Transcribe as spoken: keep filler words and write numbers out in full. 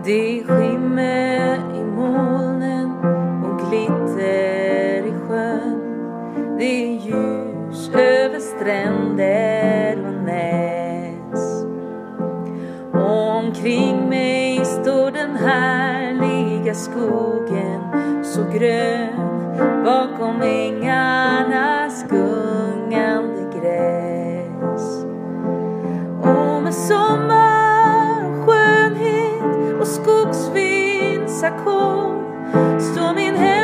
Det är skimmer i molnen och glitter i sjön. Det är ljus över stränder och näs. Och omkring mig står den härliga skogen, så grön bakom ängarnas gungande gräs. Och med sommar och skönhet och skogsvindsackord står min hem